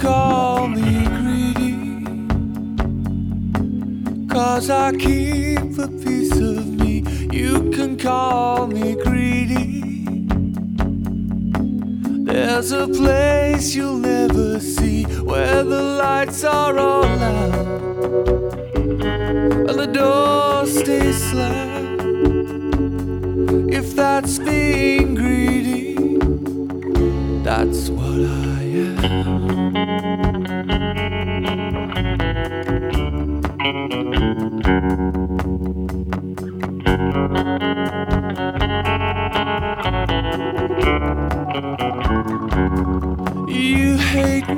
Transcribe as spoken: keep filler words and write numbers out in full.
call me greedy, 'cause I keep a piece of me. You can call me greedy. There's a place you'll never see, where the lights are all out and the door stays slammed. If that's being greedy, that's what I am.